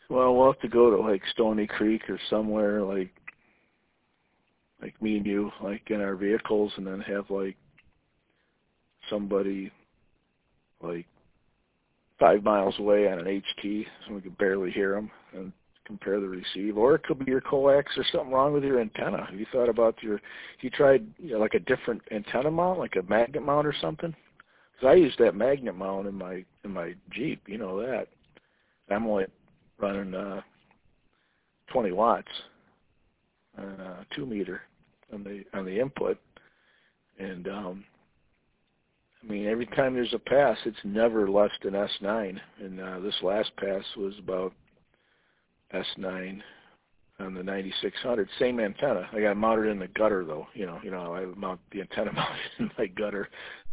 Well, we'll have to go to like Stony Creek or somewhere like me and you, like in our vehicles, and then have like somebody like 5 miles away on an HT, so we could barely hear them, and compare the receive. Or it could be your coax or something wrong with your antenna. Have you thought about you tried like a different antenna mount, like a magnet mount or something? Because I use that magnet mount in my Jeep, you know that. I'm only running 20 watts on 2 meter on the input, and I mean, every time there's a pass, it's never less than S9, and this last pass was about S9 on the 9600. Same antenna. I got it mounted in the gutter, though. I mount the antenna mounted in my gutter.